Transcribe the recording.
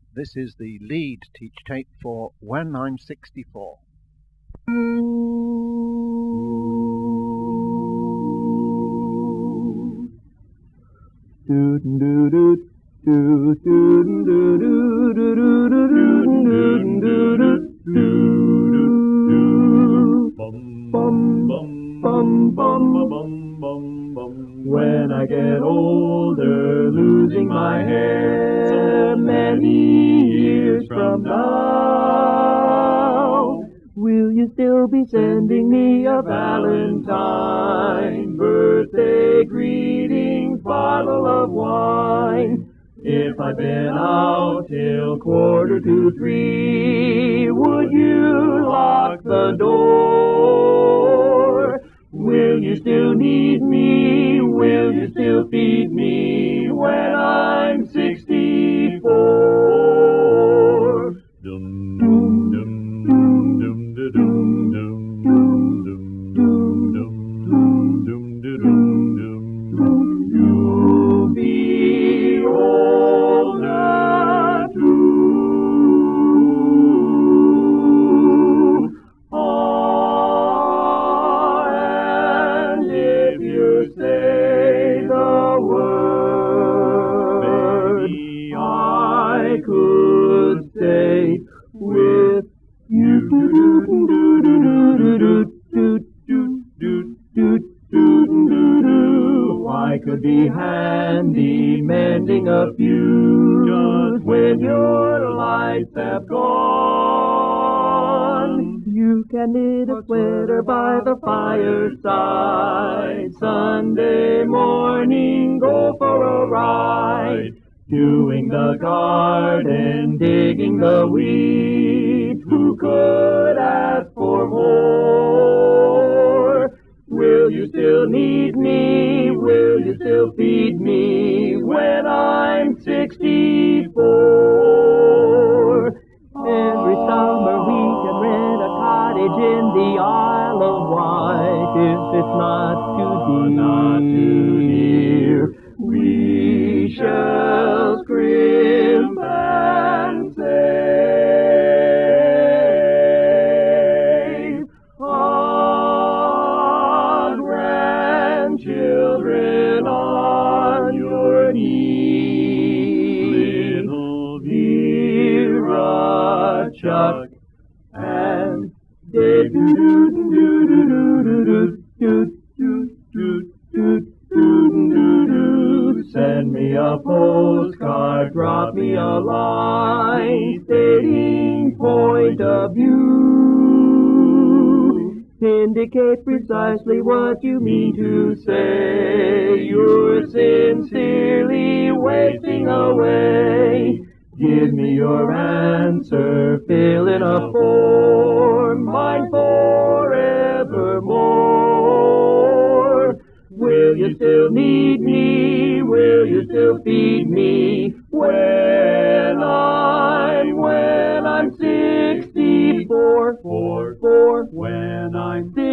This is the lead teach tape for When I'm 64. When I get older, losing my hair many years from now, will you still be sending me a Valentine, birthday greetings, bottle of wine? If I've been out till 2:45, would you lock the door? Will you still need me? Will you still feed me when I'm 64? Dum dum dum dum dum dum dum dum dum dum. You'll be older too. And if you say the word, maybe I could stay with you. I could be handy mending a fuse when your lights have gone. You can knit a sweater by the fireside. Sunday morning, go for a ride. Doing the garden, digging the weeds. Who could ask for more? Will you still need me? Will you still feed me when I'm 64? Every summer we can rent a cottage in the Isle of Wight if it's not too dear. We shall scrimp and save our grandchildren on your knee. Little Vera, Chuck, and Dave. Send me a postcard, drop me a line, stating point of view. Indicate precisely what you mean to say. You're sincerely wasting away. Give me your answer, fill in a form, mine forevermore. Will you still need me? Will you still feed me when I'm 64? When I'm 64.